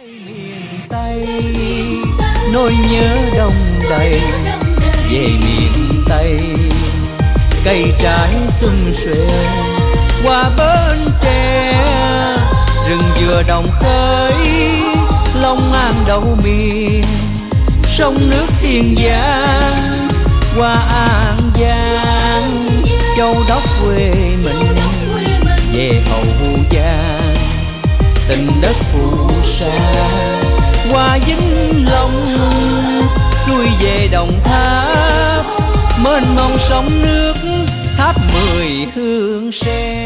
Miền Tây nỗi nhớ đông đầy, về miền Tây cây trái xum xuê qua bến tre, rừng dừa đồng khơi Long An đầu miền, sông nước Tiền Giang qua An Giang, Châu Đốc quê mình về Hậu Giang, tình đất phù sa qua Vĩnh Long, xuôi về Đồng Tháp mênh mông sông nước tháp 10 hương sen.